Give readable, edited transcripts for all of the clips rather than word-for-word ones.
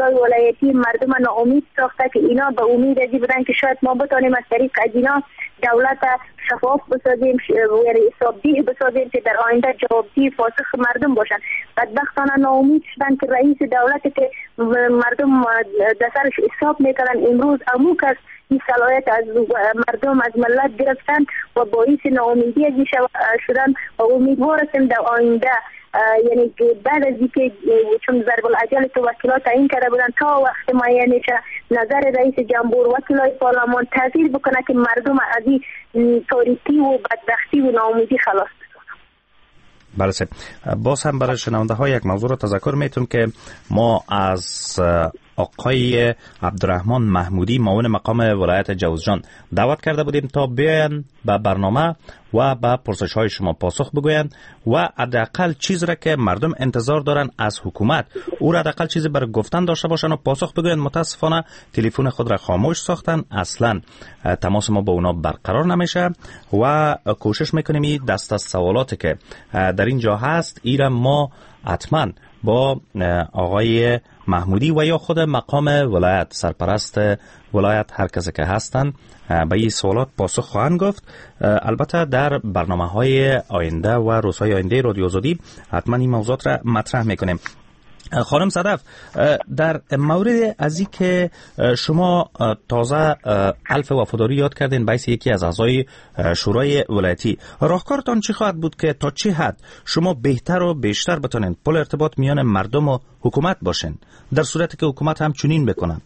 وکلای ولایتی مردم ناامید ساخته که اینا به امید ازی بودن که شاید ما بتانیم از طریق اینا دولت شفاف بسازیم، یعنی حسابدهی بسازیم که در آینده جوابدهی پاسخ مردم باشن. بدبختانه ناامید شدن که رئیس دولتی که مردم در سرش حساب میکنن امروز امو کس این صلاحیت از مردم از ملت گرفتن و باعث ناامیدی ازی شدن و امیدوار هستیم در آینده، یعنی بعد از اینکه چون ضرب العجل تو وکیلات تعیین کرده بودن تا وقت معین شه نظر رئیس جمهور وکلای پارلمان تاثیر بکنه که مردم از این تاریکی و بدبختی و ناامیدی خلاص. بله صاحب، باز هم برای شنونده ها یک موضوع را تذکر میتونم که ما از آقای عبدالرحمن محمودی معاون مقام ولایت جوزجان دعوت کرده بودیم تا بیاین به برنامه و به پرسش های شما پاسخ بگوین و حداقل چیز را که مردم انتظار دارن از حکومت او را حداقل چیزی برای گفتن داشته باشن و پاسخ بگوین. متاسفانه تلفن خود را خاموش ساختن، اصلا تماس ما با اونا برقرار نمیشه و کوشش میکنیم این دست از سوالاتی که در اینجا هست ایرا ما حتما با آقای محمودی و یا خود مقام ولایت سرپرست ولایت هر کسی که هستن به این سوالات پاسخ خواهند گفت. البته در برنامه‌های آینده و روزهای آینده رادیو آزادی حتما این موضوعات را مطرح میکنیم. خانم صدف، در مورد از این که شما تازه الف وفاداری یاد کردین باعث یکی از اعضای شورای ولایتی، راهکارتان چی خواهد بود که تا چه حد شما بهتر و بیشتر بتونین پل ارتباط میان مردم و حکومت باشین در صورتی که حکومت هم چنین بکنن؟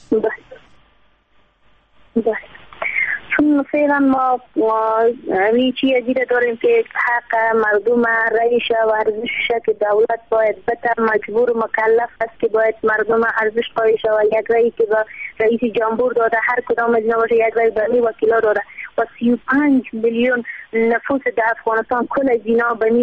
چون فعلا ما ریچی ازیده داریم که حق مردم رایش و ارزشش که دولت باید بتا مجبور و مکلف است که باید مردم ارزش قائل شود. یک رایی که با رئیس جمهور داده هر کدام از اینا باشه، یک رایی به وکیلا داده و 35 میلیون نفوس در افغانستان کل از اینا به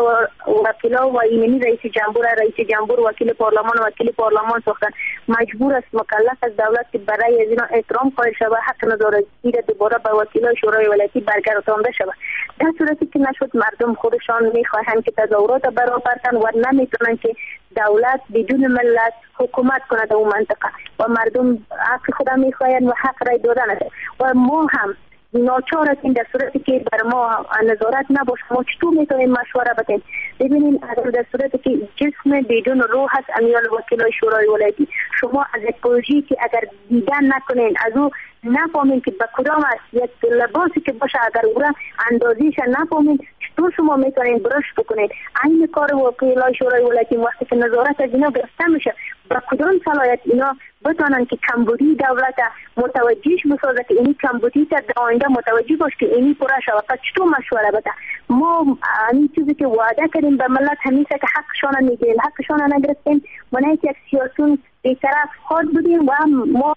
وکیلا و اینمی رئیس جمهور وکیل پارلمان ساختن. مجبور است مکلف از دولت که برای از اینا احترام قائل شود، حق نداره ایره دوباره به وکیلای شورای ولایتی برگردانده شود. در صورتی که نشد مردم خودشان میخواهند که تظاهرات برابر کنند و نمیتونن که دولت بدون ملت حکومت کنه در اون منطقه و مردم حق خود میخواهند و حق رای دادن است و ما هم ناچار هستیم در صورتی که بر ما نظارت نباشه ما چطور میتونیم مشوره بدیم. ببینید اگر در صورتی که جسم بدون روح هست امیال وکیلای شورای ولایتی، شما از یک پروژه‌ای که اگر دیدن نکنین از او نفهمین که به کدام است یک لباسی که باشه اگر او را اندازیش نفهمین چطور شما میتونین برش بکنید. این کار وکیلای شورای ولایتی وقتی که نظارت از اینا گرفته میشه با کدام صلاحیت اینا بتونن که کمبودی دولت متوجهش بسازه که اینی کمبودی در آینده متوجه باش که اینی پره شود. پس چطور مشوره بده؟ ما این چیزی که وعده کردیم به ملت همیشه که حقشان میگیریم، حقشان نگرفتیم و نه یک سیاسون بی‌طرف خود بودیم و ما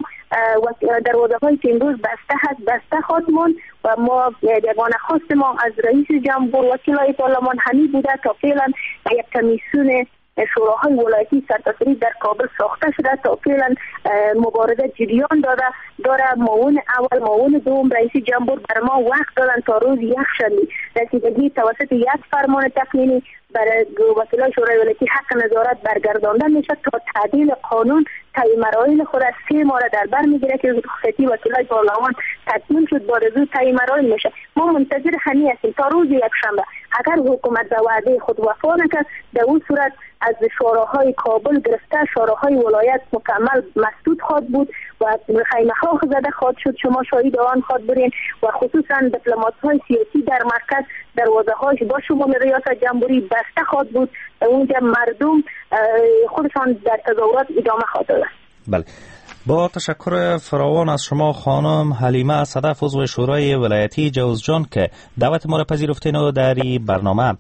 دروازه های که امروز بسته خودمون و ما یگانه خواست ما از رئیس جمهور وکیلای پارلمان همی بوده تا فعلا یک کمیسیون شوراهای ولایتی سرتاسری در کابل ساخته شده تا فعلا مبارزه جریان داره. معاون اول معاون دوم رئیس جمهور بر ما وقت دادن تا روز یکشنبه رسیدگی توسط یک فرمان تقنینی برای وکیلای شورای ولایتی حق نظارت برگردانده میشه تا تعدیل قانون طی مراحل خود از 3 ماه در بر میگیره که رخصتی وکیلای پارلمان تکمیل شد با رضا طی مراحل میشه. ما منتظر همین هستیم تا روز یکشنبه. اگر حکومت به وعده خود وفا نکرد در اون صورت از شوراهای کابل گرفته شوراهای ولایت مکمل مسدود خواهد بود و خیمه ها زده خواهد شد. شما شاهد آن خواهد برین و خصوصا دیپلمات های سیاسی در مرکز دروازه هاش با شمول ریاست جمهوری بسته خواهد بود و اونجا مردم خودشان در تظاهرات ادامه خواهد داد. بله، با تشکر فراوان از شما خانم حلیمه صدف عضو شورای ولایتی جوزجان که دعوت ما را پذیرفتین و در این برنامه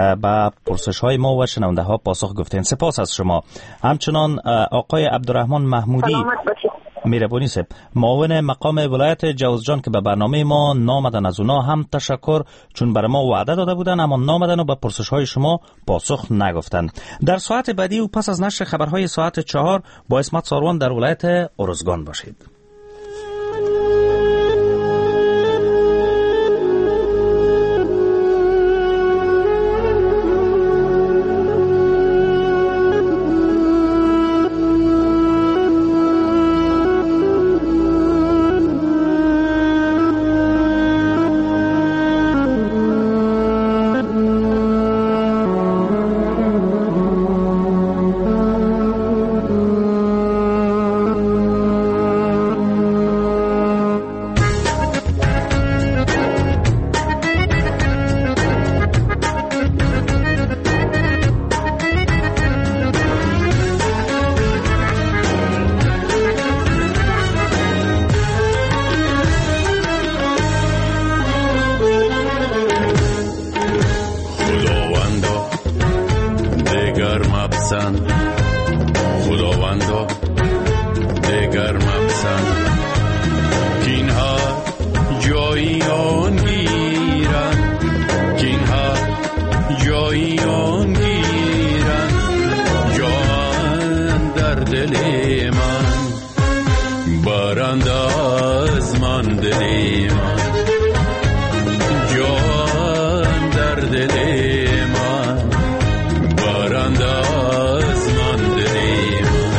با پرسش های ما و شنونده ها پاسخ گفتین. سپاس از شما. همچنان آقای عبدالرحمن محمودی میربونی صاحب معاون مقام ولایت جوزجان که به برنامه ما نامدن، از اونا هم تشکر چون برای ما وعده داده بودن اما نامدن و به پرسش های شما پاسخ نگفتن. در ساعت بعدی و پس از نشر خبرهای ساعت 4 با اسمت ساروان در ولایت ارزگان باشید. دگر مپسند که اینها جایی آن گیرن، که اینها جایی آن گیرن، جان در دل من برند از من دل من، جان در دل من برند از من دل من.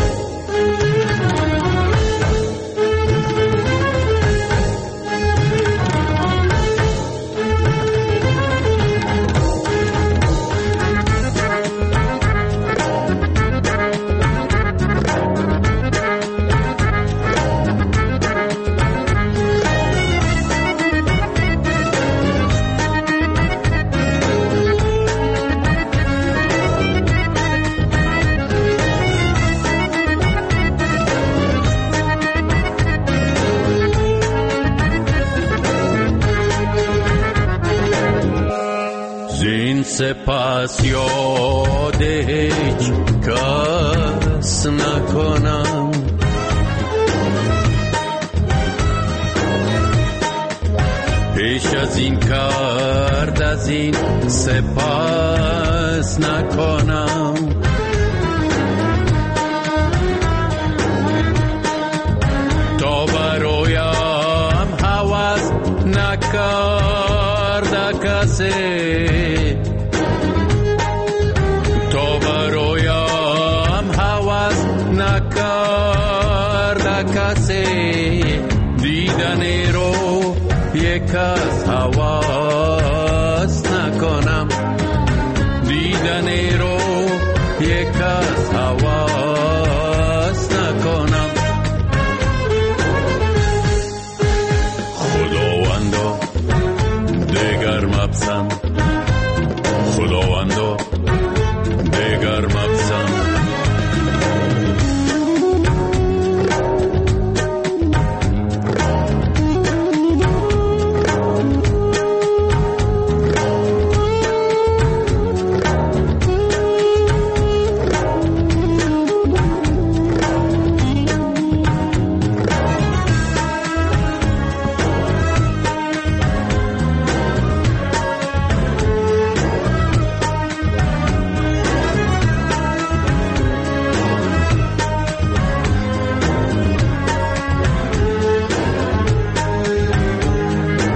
سپس یاد هیچ کس نکنم، پیش از این کرد از این سپس نکنم، تا برایم هوس نکرد کسی، دیدنی رو یک از حواس نکنم، دیدنی رو یک از حواس نکنم. خداوندا دگر مپسند، خداوندا دگر مپسند.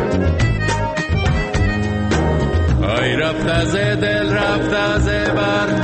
رفت از دل رفت از بر